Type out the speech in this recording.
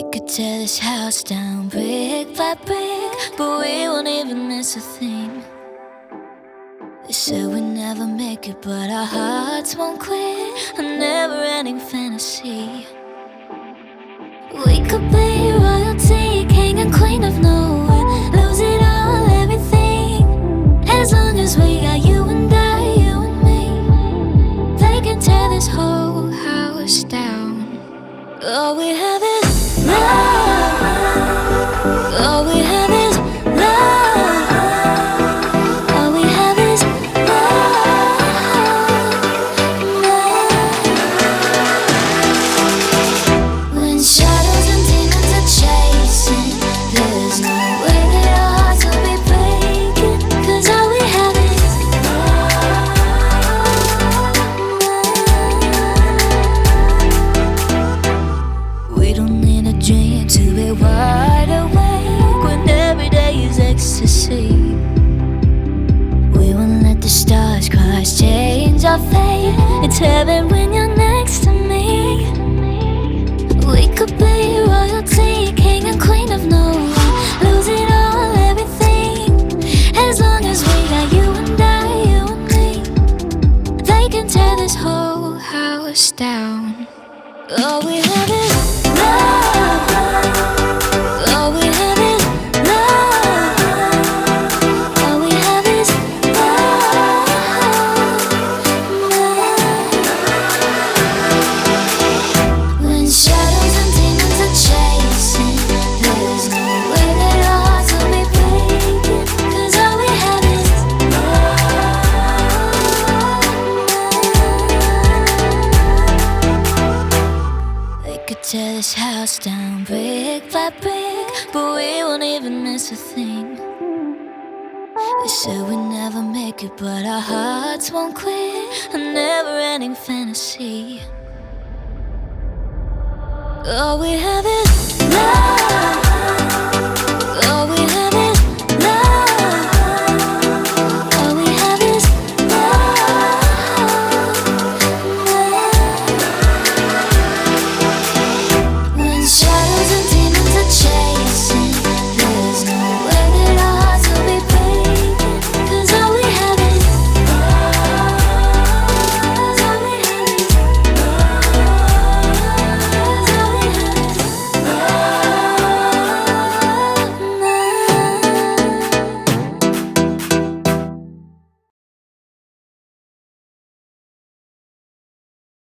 Could tear this house down brick by brick, but we won't even miss a thing. They said we never make it, but our hearts won't quit. A never-ending fantasy. We could be royalty, king and queen of nowhere. Lose it all, everything. As long as we got you and I, you and me. They can tear this whole house down. All we have is love. All we have is love. All we have is love. When shadows and demons are chasing, there's no way that our hearts will be breaking. 'Cause all we have is love. We don't need a dream to be wide awake when every day is ecstasy. We won't let the stars cross, change our fate. It's heaven when you're next to me. We could be royalty, king and queen of nowhere. Lose it all, everything. As long as we got you and I, you and me. They can tear this whole house down. All we have is love. All we have is love. All we have is love. When shadows and demons are chasing, there's no way that our hearts will be breaking. 'Cause all we have is love. They could tear this house down brick by brick, but we won't even miss a thing. They said we never make it, but our hearts won't quit. A never-ending fantasy. All we have is